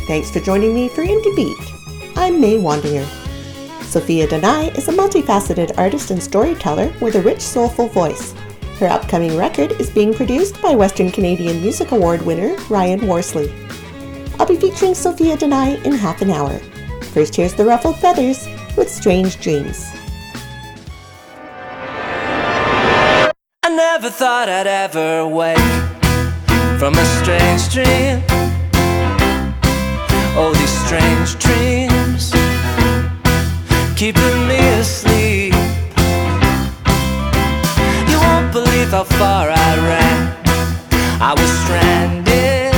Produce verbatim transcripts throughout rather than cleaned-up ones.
Thanks for joining me for Indie Beat. I'm May Wandinger. Sophia Danai is a multifaceted artist and storyteller with a rich, soulful voice. Her upcoming record is being produced by Western Canadian Music Award winner Ryan Worsley. I'll be featuring Sophia Danai in half an hour. First, here's the Ruffled Feathers with Strange Dreams. I never thought I'd ever wake from a strange dream. Oh, these strange dreams keeping me asleep. You won't believe how far I ran. I was stranded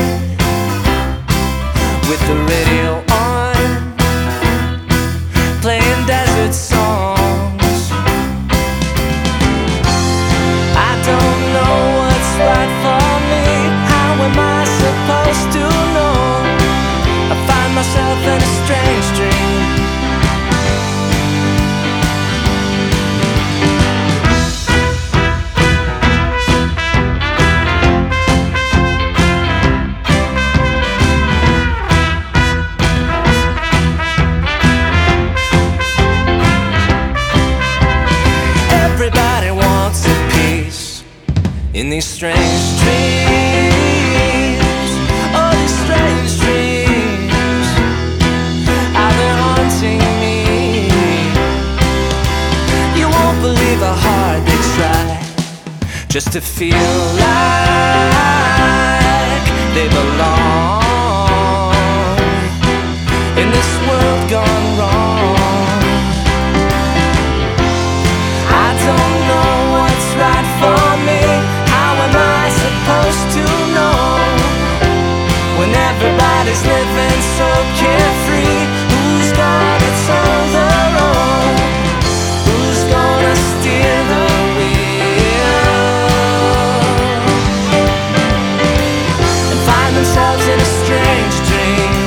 with the radio on, playing desert songs. I don't know what's right for me. How am I supposed to know? I find myself in a strange dream. Everybody wants a piece in these strange dreams. Oh, these strange dreams, how they're haunting me. You won't believe how hard they try just to feel like they belong in this world gone wrong. I don't know what's right for me. How am I supposed to know when everybody's living so carefree? Who's gonna tow the road? Who's gonna steer the wheel and find themselves in a strange dream?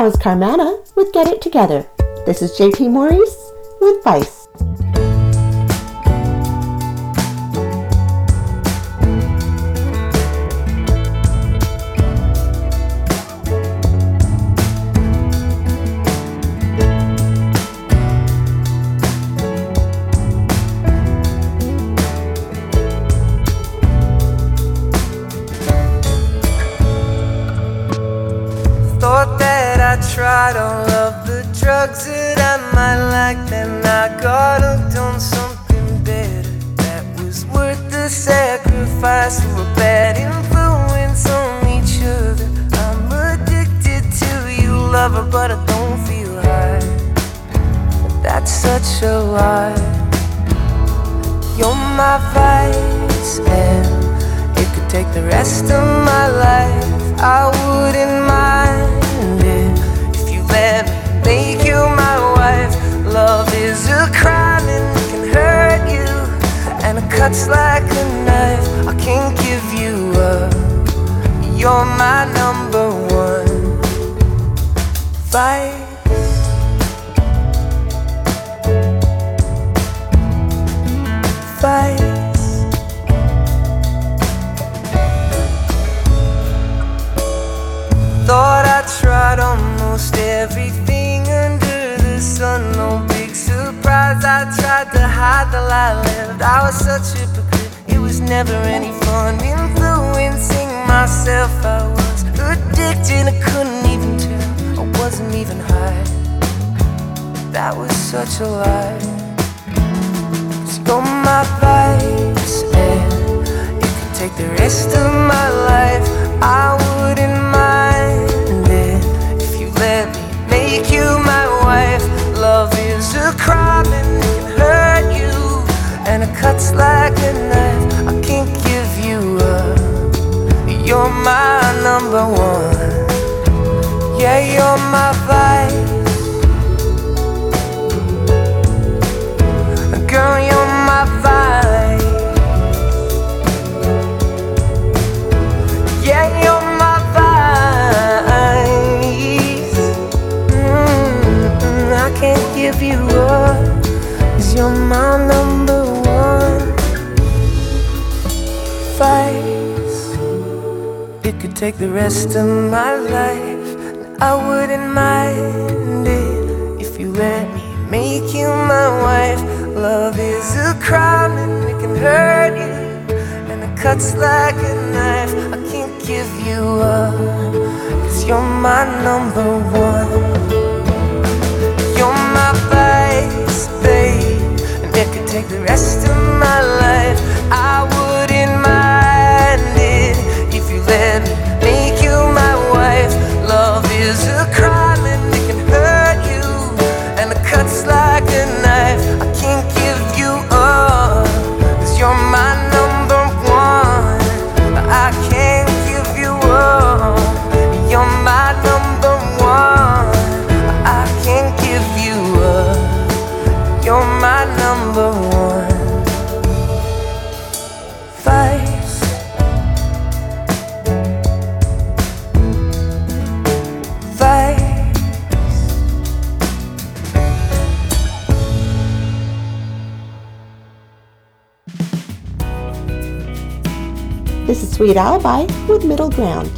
was Carmana with Get It Together. This is J P Maurice with Vice. Tried all of the drugs that I might like, then I got hooked on something better that was worth the sacrifice. We're a bad influence on each other. I'm addicted to you, lover, but I don't feel high. That's such a lie. You're my vice, and it could take the rest of my life. I wouldn't mind let me make you my wife. Love is a crime and it can hurt you, and it cuts like a knife. I can't give you up. You're my number one vice. Vice. Thought I tried almost everything under the sun. No big surprise, I tried to hide the lie I lived. I was such a hypocrite, it was never any fun. Influencing myself, I was addicted, I couldn't even tell. I wasn't even high. That was such a lie. 'Cause you're my vice, and it could take the rest of my life. I wouldn't mind it if you let me make you my wife. Love is a crime and it can hurt you, and it cuts like a knife. I can't give you up. You're my number one. Yeah, you're my vice. Girl, you're my vice. Yeah, you're my vice. Mm-mm, I can't give you up, 'cause you're my number one vice. It could take the rest of my life, and I wouldn't mind it if you let me make you my wife. Love is a crime and it can hurt you, and it cuts like a knife. I can't give you up, 'cause you're my number one. You're my vice, babe, and it could take the rest of my life. I wouldn't mind it if you let me make you my wife. Love is a crime and it can hurt you, and it cuts like a knife. I can't give you up, 'cause you're my number one. I can't give you up. You're my number one. I can't give you up. You're my number one vice. Vice. This is Sweet Alibi with Middle Ground.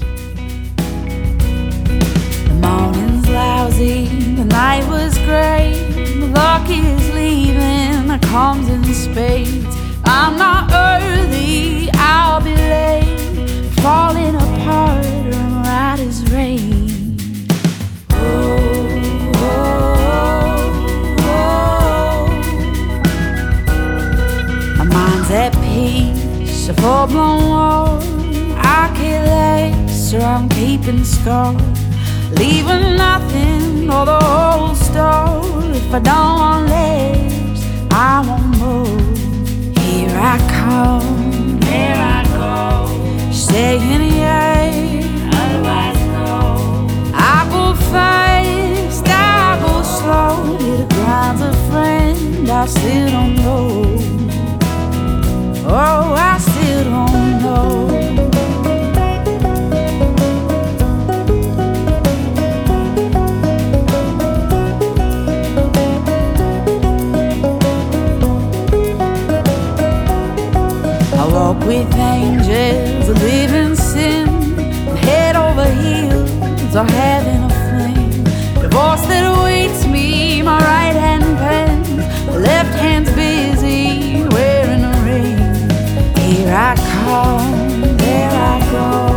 The morning's lousy, the night was great. The luck is leaving, it comes in spades. I'm not early, I'll be late. Falling apart, I'm right as rain. Oh, oh, oh. My mind's at peace, a full-blown war. I can't less, or I'm keeping score. Leaving nothing or the whole store. If I don't want less, I want more. Here I come, here I go. Saying yeah, otherwise no. I go fast, I go slow. It grinds a friend, I still don't know. Oh, I still don't know. go.